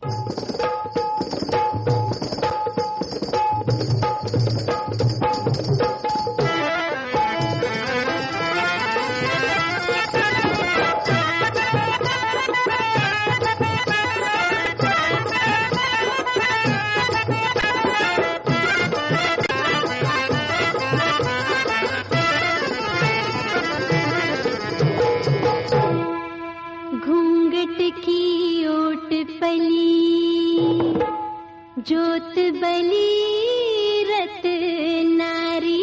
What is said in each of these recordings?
जोत बली रत नारी,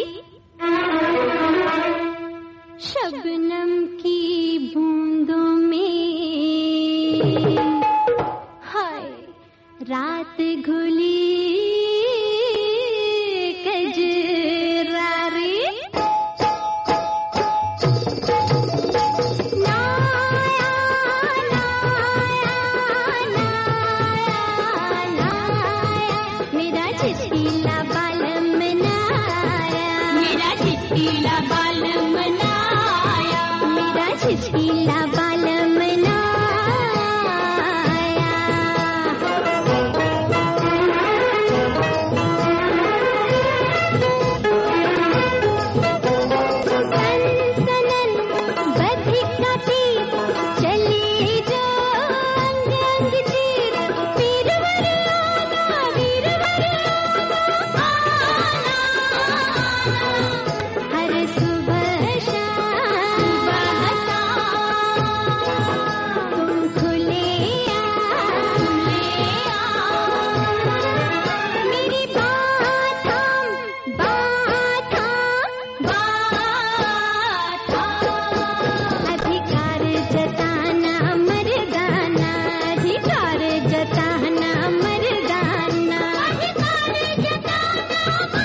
शबनम की बूंदों में हाय रात घुली कजरारी। चिट्टीला बालम मनाया, मेरा चिट्टीला बालम मनाया, मेरा चिट्टीला बालम मनाया। सनसनन बधिका तीर चली जो अंग अंग चीर, वीरवर आना वीरवर हर सुबह शाम तुम खुले मेरी बात अधिकार जताना मर्दाना, अधिकार जताना मर्दाना, अधिकार जताना।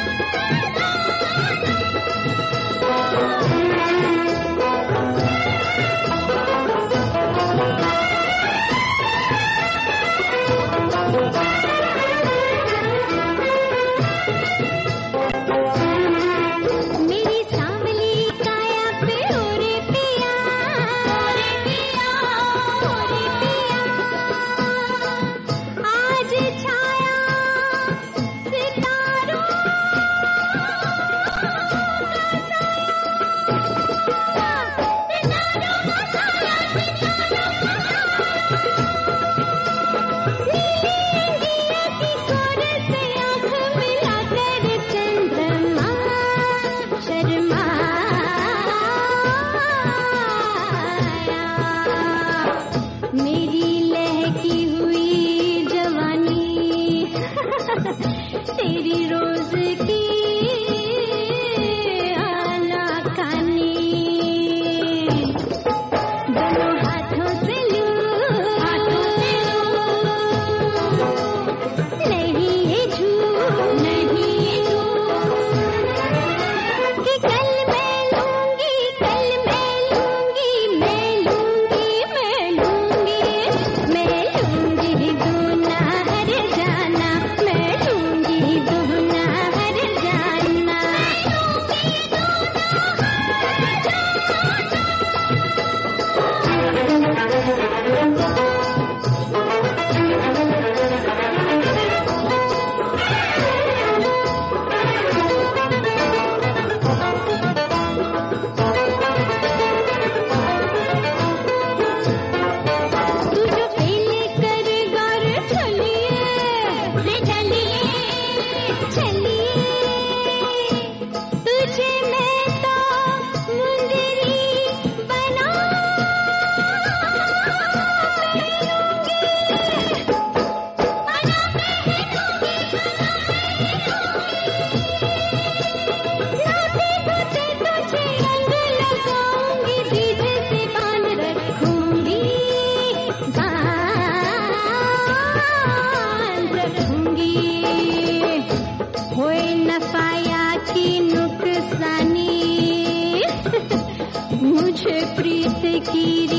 मेरी सांवली काया पे ओरे पिया, ओरे पिया, ओरे पिया, आज छाया सितारों मेरी लहकी हुई जवानी तेरी रोज की आनाकानी, दोनों हाथों से लूं, हाथों से लूं, नहीं ये झूठ, नहीं ये झूठ कि कल मैं लूंगी, कल मैं लूंगी, मैं लूंगी, मैं लूंगी, मैं लूंगी दूना हर जाना, मैं लूंगी दूना हर जाना, तू जो पहले कर गौर चलिए, रे चलिए, चलिए, तुझे मैं तो मुंदरी बना तुझे रंग लगाऊंगी, बीज से बांध रखूंगी, बांध रखूंगी, होए नफाया की नुकसानी मुझे प्रीत की